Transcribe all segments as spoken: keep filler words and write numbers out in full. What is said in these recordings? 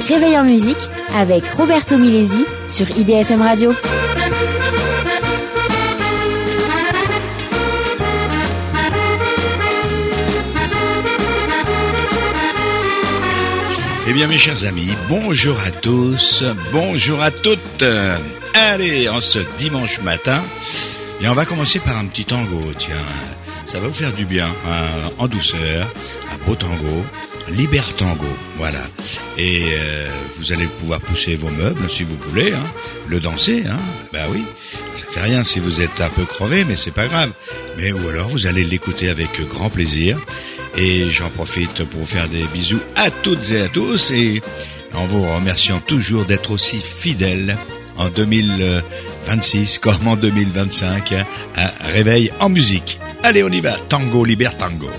Réveil en musique avec Roberto Milesi sur I D F M Radio. Eh bien mes chers amis, bonjour à tous, bonjour à toutes. Allez, en ce dimanche matin, et on va commencer par un petit tango, tiens, ça va vous faire du bien, hein, en douceur, un beau tango, Libertango, voilà. Et euh, vous allez pouvoir pousser vos meubles si vous voulez, hein, le danser, hein, bah oui, ça fait rien si vous êtes un peu crevé, mais c'est pas grave. Mais ou alors vous allez l'écouter avec grand plaisir. Et j'en profite pour vous faire des bisous à toutes et à tous, et en vous remerciant toujours d'être aussi fidèles en deux mille vingt-six comme en deux mille vingt-cinq à Réveil en musique. Allez, on y va, tango, Libertango.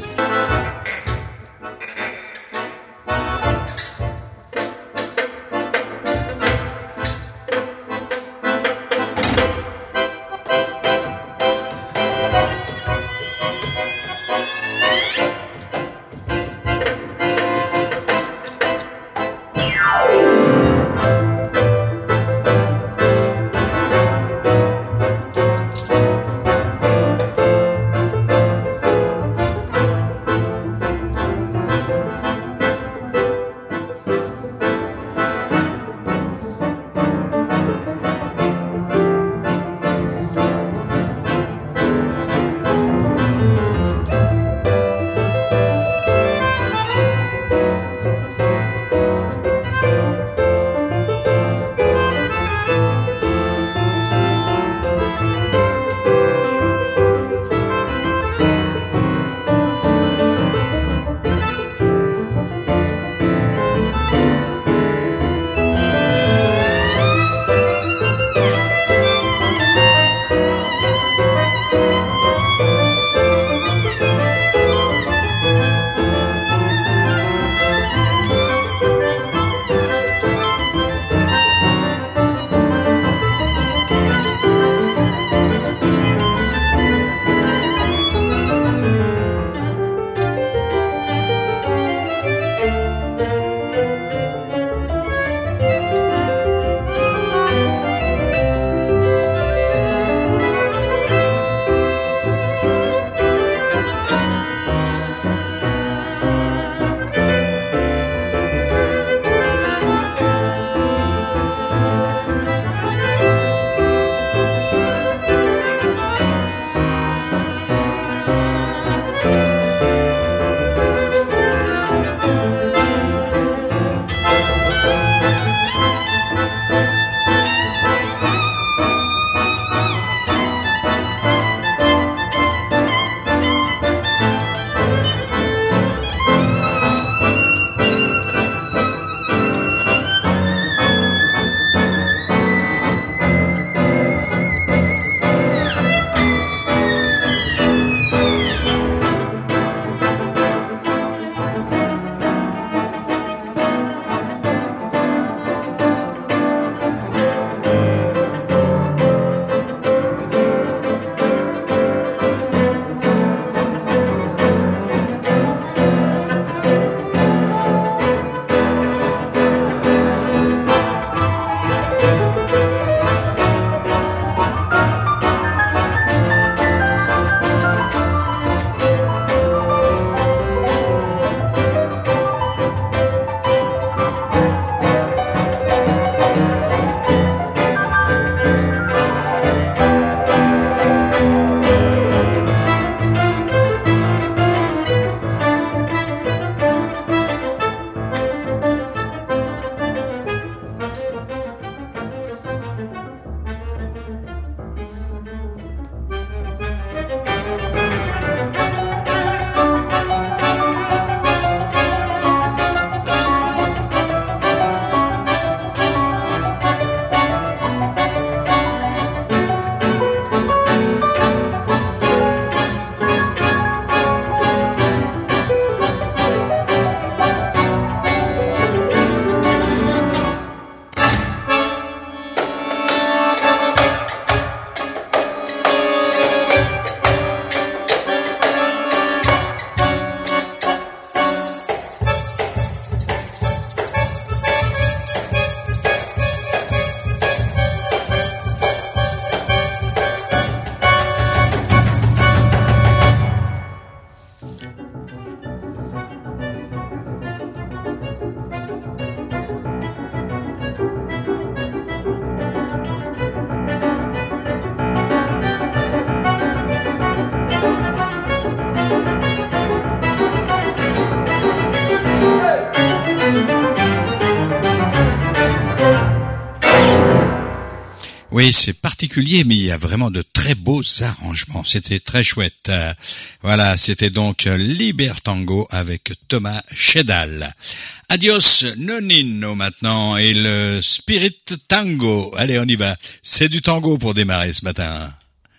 Oui, c'est particulier, mais il y a vraiment de très beaux arrangements. C'était très chouette. Euh, voilà, c'était donc Libertango avec Thomas Cheddal. Adios Nonino maintenant et le Spirit Tango. Allez, on y va. C'est du tango pour démarrer ce matin.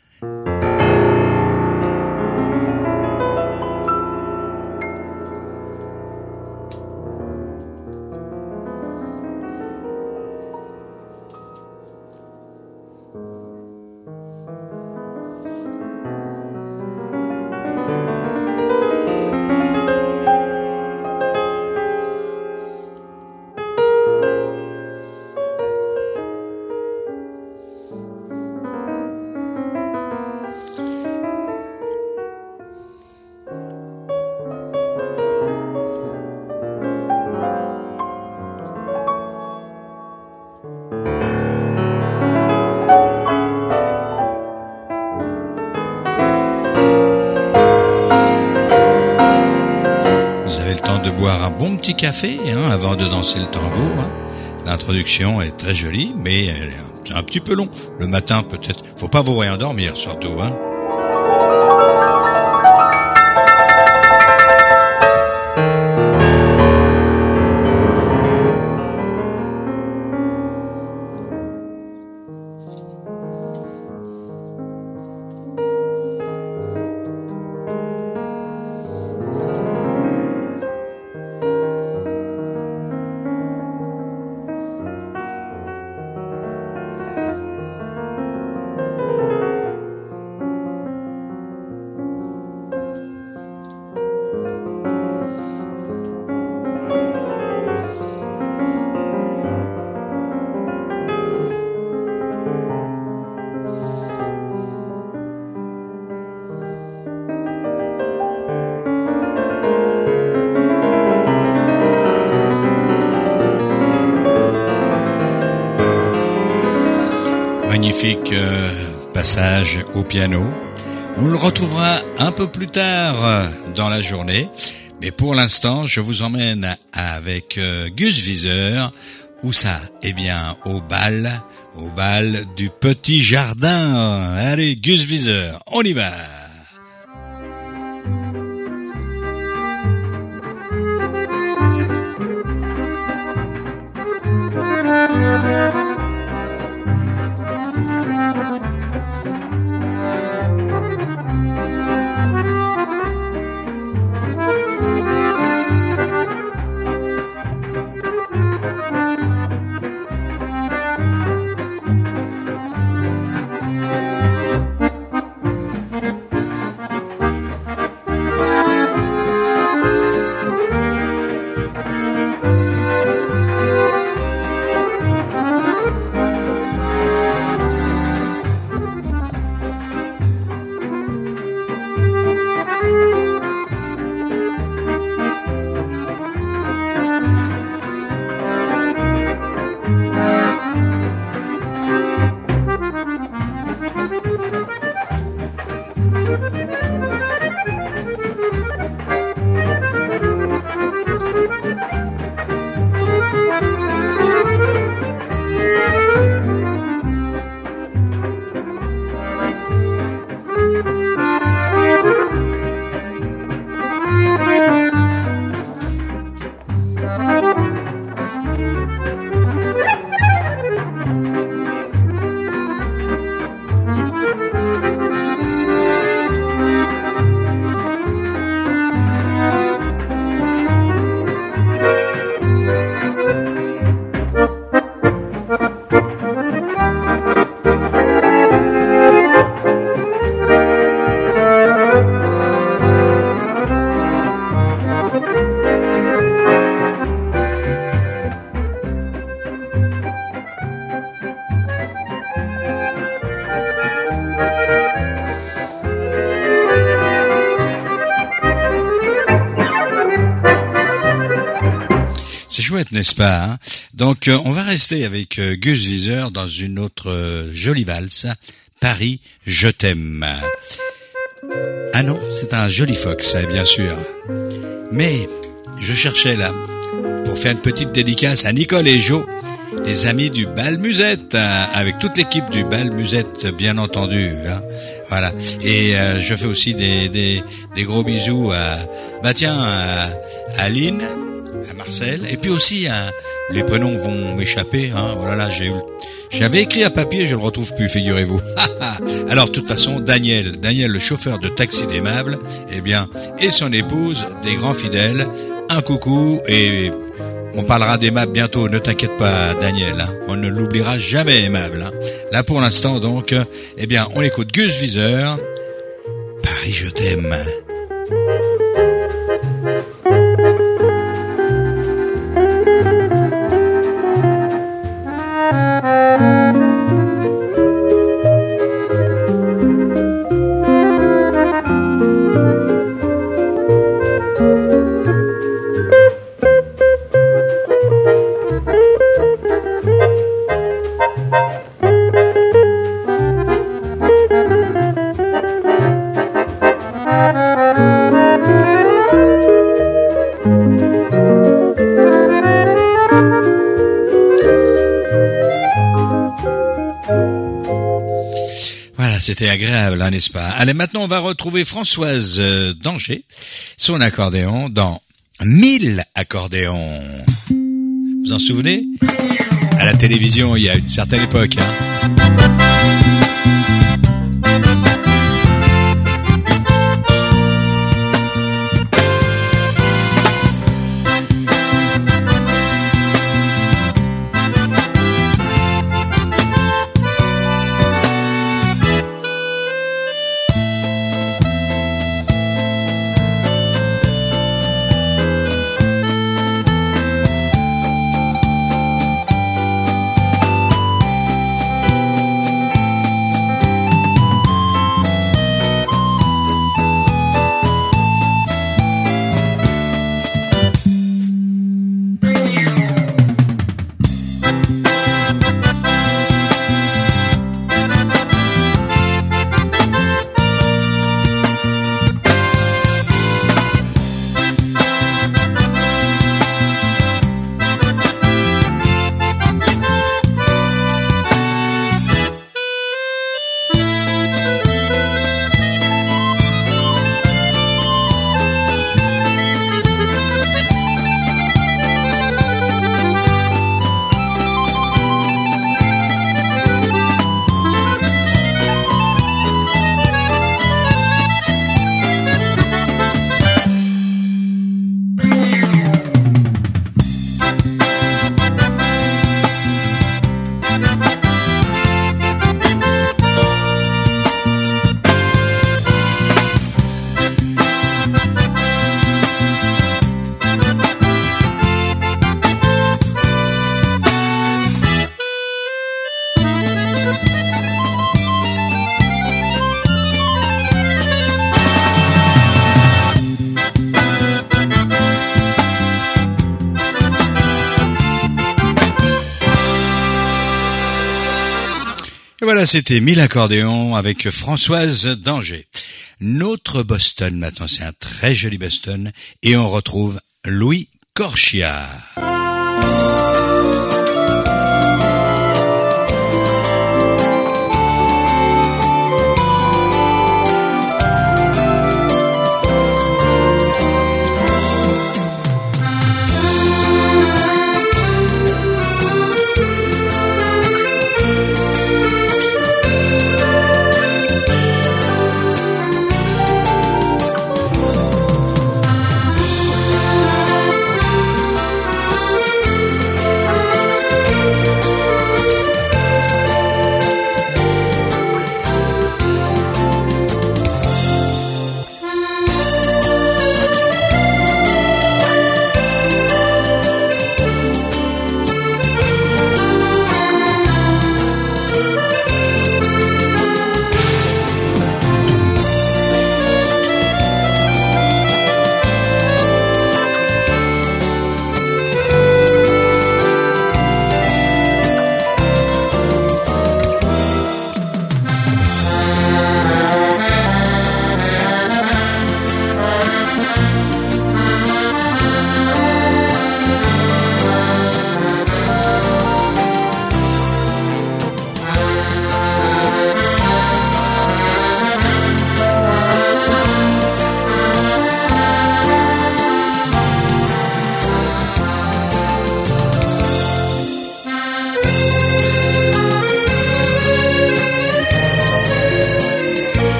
Bon petit café hein, avant de danser le tango. Hein. L'introduction est très jolie, mais elle est un petit peu long. Le matin peut-être. Faut pas vous réendormir surtout. Hein. Magnifique euh, passage au piano. On le retrouvera un peu plus tard euh, dans la journée. Mais pour l'instant, je vous emmène avec euh, Gus Viseur. Où ça? Eh bien, au bal, au bal du Petit Jardin. Allez, Gus Viseur, on y va. Chouette, n'est-ce pas hein. Donc, euh, on va rester avec euh, Gus Viseur dans une autre euh, jolie valse, Paris, je t'aime. Ah non, c'est un joli fox, bien sûr. Mais je cherchais là, pour faire une petite dédicace à Nicole et Jo, des amis du Bal Musette, hein, avec toute l'équipe du Bal Musette, bien entendu. Hein. Voilà. Et euh, je fais aussi des, des, des gros bisous à, bah tiens, à, à Lynn, à Marcel, et puis aussi à, les prénoms vont m'échapper. Hein. Voilà, là, j'ai eu, j'avais écrit à papier, je le retrouve plus, figurez-vous. Alors, de toute façon, Daniel, Daniel, le chauffeur de taxi d'Aimable, eh bien, et son épouse, des grands fidèles. Un coucou et on parlera d'Aimable bientôt, ne t'inquiète pas Daniel, hein. On ne l'oubliera jamais Aimable. Hein. Là pour l'instant donc, eh bien on écoute Gus Viseur, Paris je t'aime. C'était agréable, hein, n'est-ce pas? Allez, maintenant, on va retrouver Françoise Danger, son accordéon, dans mille accordéons. Vous en souvenez? À la télévision, il y a une certaine époque, hein. Voilà, c'était mille accordéons avec Françoise Danger. Notre Boston, maintenant, c'est un très joli Boston, et on retrouve Louis Corchia.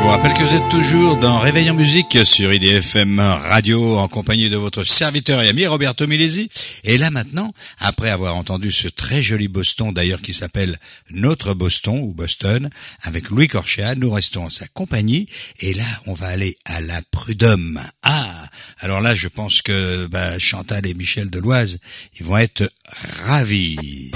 vous rappelle que vous êtes toujours dans Réveil en musique sur I D F M Radio en compagnie de votre serviteur et ami Roberto Milesi. Et là maintenant, après avoir entendu ce très joli Boston d'ailleurs qui s'appelle Notre Boston ou Boston avec Louis Corchia, nous restons en sa compagnie et là on va aller à la Prud'homme. Ah, alors là je pense que bah, Chantal et Michel Deloise, ils vont être ravis.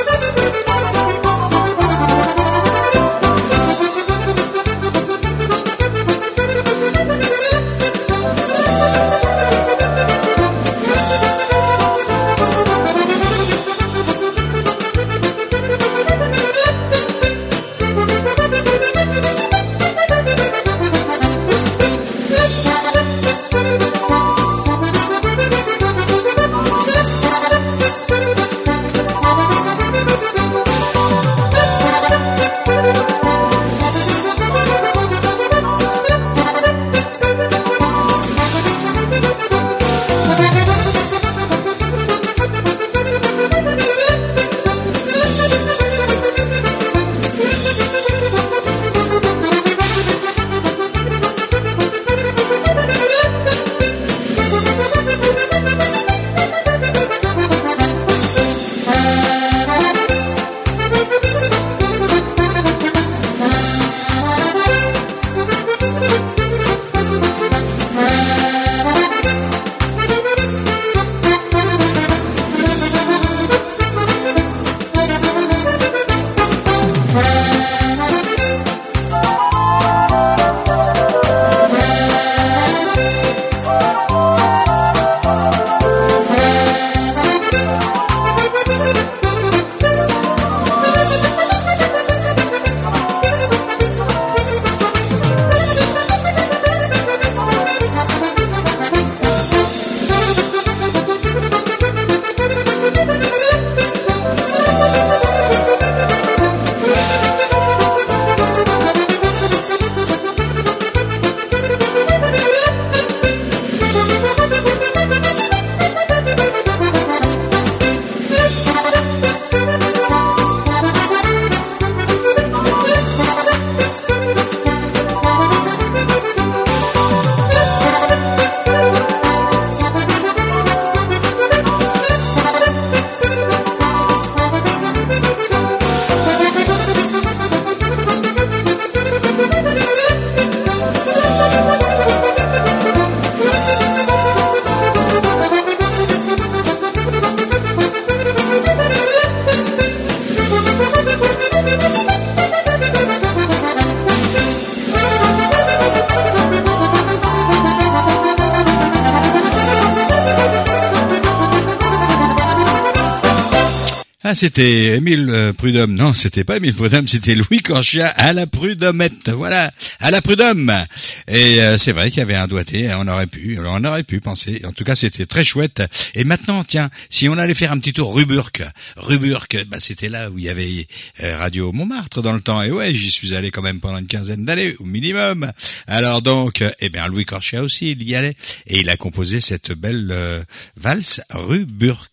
Ah, c'était Émile Prud'homme. Non, c'était pas Émile Prud'homme, c'était Louis Corchia à la Prud'hommette. Voilà, à la Prud'homme. Et euh, c'est vrai qu'il y avait un doigté, on aurait pu, on aurait pu penser. En tout cas, c'était très chouette. Et maintenant, tiens, si on allait faire un petit tour Ruburg, Ruburg, bah c'était là où il y avait euh, Radio Montmartre dans le temps. Et ouais, j'y suis allé quand même pendant une quinzaine d'années au minimum. Alors donc, euh, eh bien Louis Corchia aussi, il y allait et il a composé cette belle euh, valse Ruburg.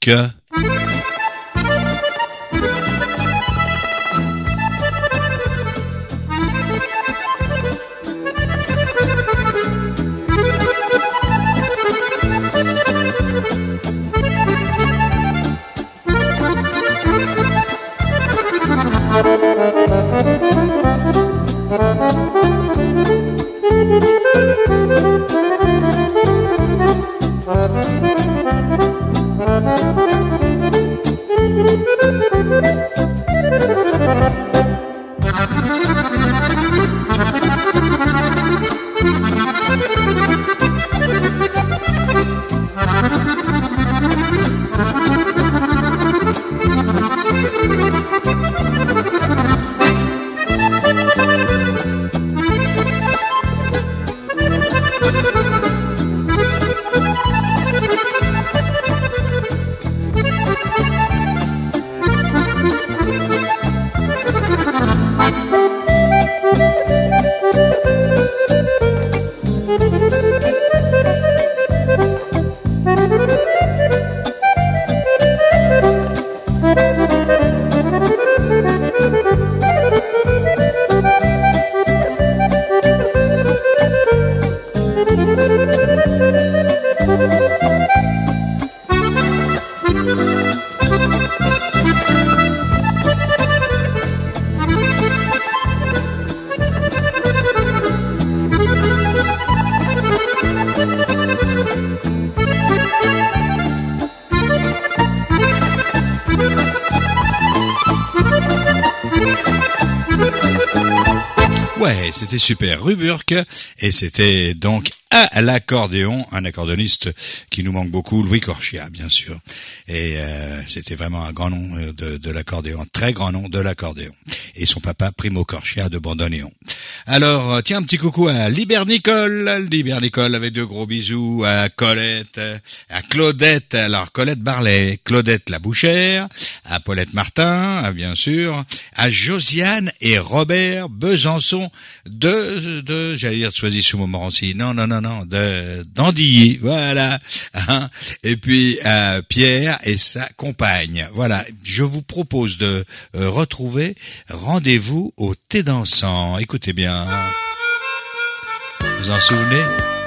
ouais, c'était super. Ruburk, et c'était donc à l'accordéon, un accordéoniste qui nous manque beaucoup, Louis Corchia, bien sûr. Et euh, c'était vraiment un grand nom de, de l'accordéon, un très grand nom de l'accordéon. Et son papa, Primo Corchia de Bandoneon. Alors, tiens, un petit coucou à Liber Nicole, Liber Nicole avec de gros bisous, à Colette, à Claudette, alors Colette Barlet, Claudette Labouchère, à Paulette Martin, bien sûr, à Josiane et Robert Besançon de, de j'allais dire de Soisy-sous-Montmorency, non, non, non, non, de d'Andilly, voilà, hein. Et puis à Pierre et sa compagne, voilà. Je vous propose de euh, retrouver Rendez-vous au thé dansant. Écoutez bien, vous en souvenez?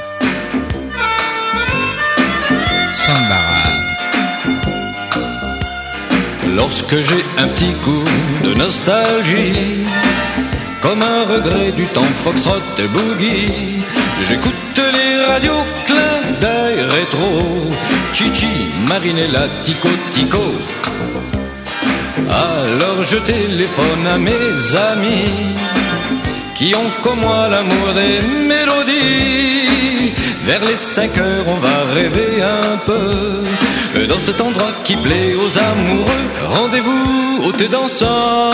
Sambara. Lorsque j'ai un petit coup de nostalgie, comme un regret du temps foxtrot et boogie, j'écoute les radios clin d'œil rétro, Chichi, Marinella, Tico, Tico. Alors je téléphone à mes amis qui ont comme moi l'amour des mélodies. Vers les cinq heures on va rêver un peu dans cet endroit qui plaît aux amoureux. Rendez-vous au thé dansant,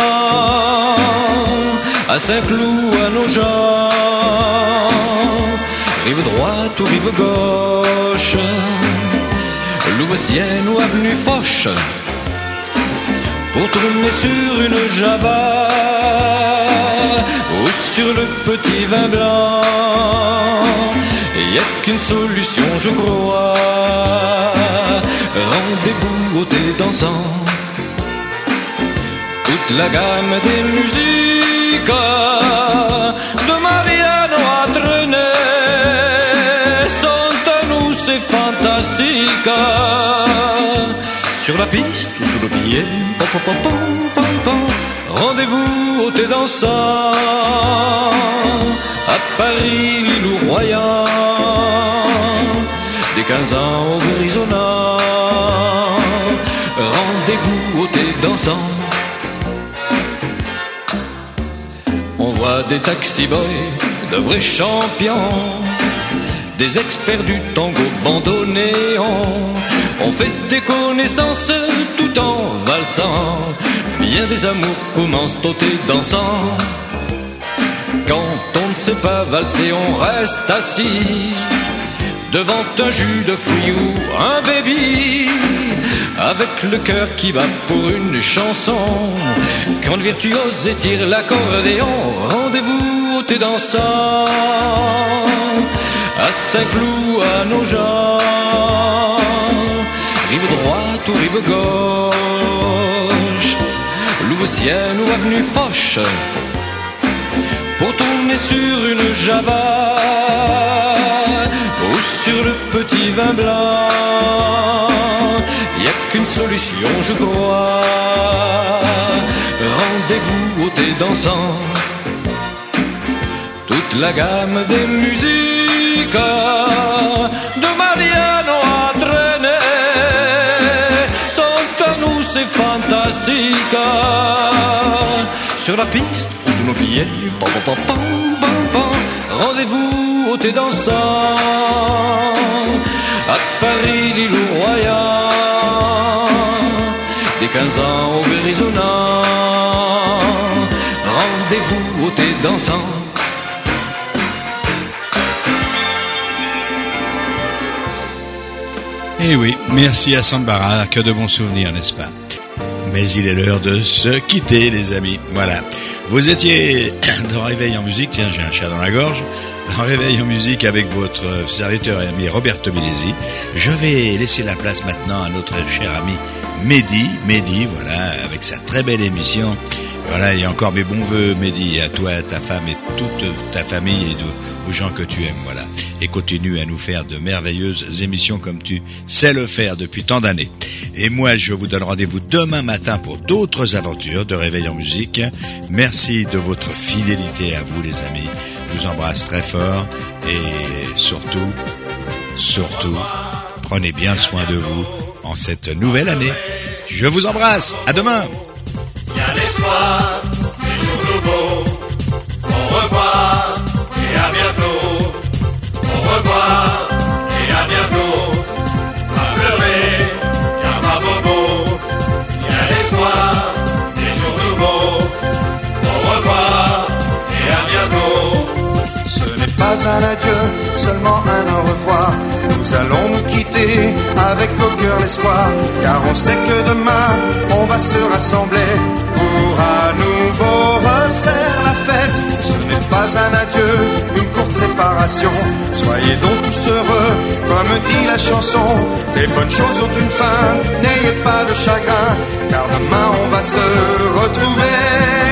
à Saint-Cloud, à Nogent, rive droite ou rive gauche, Louveciennes ou avenue Foch, pour tourner sur une Java ou sur le petit vin blanc. Il n'y a qu'une solution, je crois. Rendez-vous au thé dansant. Toute la gamme des musiques de Mariano à Trenet sont à nous, c'est fantastique. Sur la piste ou sous le billet, pom, pom, pom, pom, pom. Rendez-vous au thé dansant, à Paris, l'île ou Royan, des quinze ans au grisonnant. Rendez-vous au thé dansant. On voit des taxi boys, de vrais champions, des experts du tango bandoneon. On fait des connaissances tout en valsant. Bien des amours commencent au thé dansant. Quand on ne sait pas valser, on reste assis devant un jus de fruits ou un baby, avec le cœur qui bat pour une chanson. Quand le virtuose étire l'accordéon, rendez-vous au thé dansant, à Saint-Cloud, à Nogent, rive droite ou rive gauche, Louveciennes ou avenue Foch, pour tourner sur une Java ou sur le petit vin blanc. Il n'y a qu'une solution, je crois. Rendez-vous au thé dansant. Toute la gamme des musiques de Mariano à Trenet sont à nous, c'est fantastique. Sur la piste ou sous nos billets, pam, pam, pam, pam, pam. Rendez-vous au thé dansant, à Paris, l'île ou Royan, des quinze ans au grisonnant. Rendez-vous au thé dansant. Eh oui, merci à Sambara, que de bons souvenirs, n'est-ce pas? Mais il est l'heure de se quitter, les amis. Voilà. Vous étiez dans Réveil en musique. Tiens, j'ai un chat dans la gorge. Dans Réveil en musique avec votre serviteur et ami Roberto Milesi. Je vais laisser la place maintenant à notre cher ami Mehdi. Mehdi, voilà, avec sa très belle émission. Voilà, et encore mes bons voeux, Mehdi, à toi, à ta femme et toute ta famille et aux gens que tu aimes, voilà. Et continue à nous faire de merveilleuses émissions comme tu sais le faire depuis tant d'années. Et moi, je vous donne rendez-vous demain matin pour d'autres aventures de Réveil en musique. Merci de votre fidélité à vous, les amis. Je vous embrasse très fort et surtout, surtout, prenez bien soin de vous en cette nouvelle année. Je vous embrasse. À demain. Il y a l'espoir, des jours nouveaux. Au revoir. pas un adieu, seulement un au revoir. Nous allons nous quitter avec au cœur l'espoir, car on sait que demain on va se rassembler pour à nouveau refaire la fête. Ce n'est pas un adieu, une courte séparation. Soyez donc tous heureux, comme dit la chanson. Les bonnes choses ont une fin, n'ayez pas de chagrin, car demain on va se retrouver.